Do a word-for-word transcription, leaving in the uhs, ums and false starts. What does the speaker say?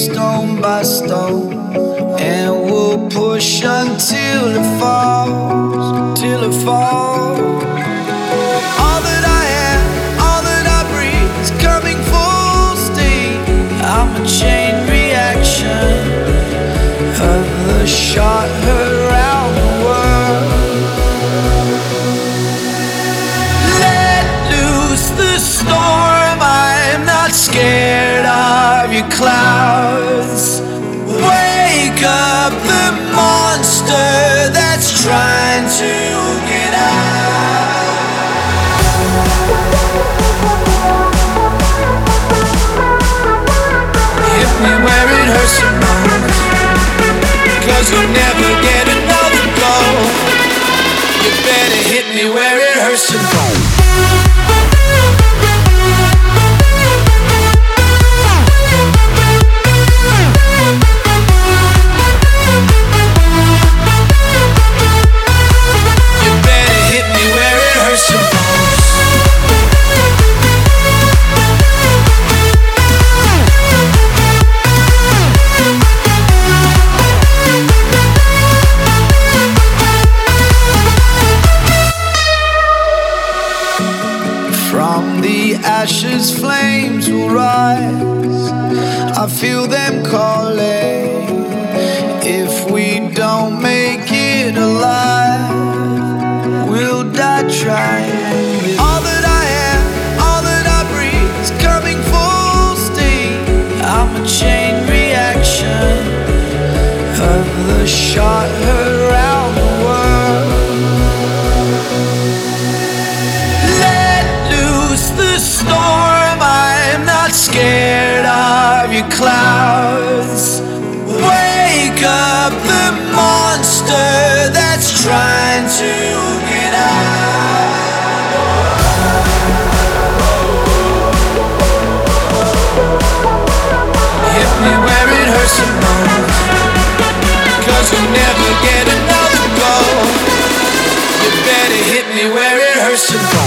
stone by stone, and we'll push until it falls, till it falls. All that I am, all that I breathe is coming full steam. I'm a chain reaction of the shot heard around the world. Let loose the storm, I'm not scared of your clouds. Wake up the monster that's trying to get out. Hit me where it hurts the most, 'cause you'll never get another go. You better hit me where it hurts the most. Ashes, flames will rise. I feel them calling. If we don't make it alive, we'll die trying. All that I am, all that I breathe is coming full steam. I'm a chain reaction of the shot heard around the world. The storm, I'm not scared of your clouds. Wake up the monster that's trying to get out. Hit me where it hurts the most, 'cause you'll never get another go. You better hit me where it hurts the most.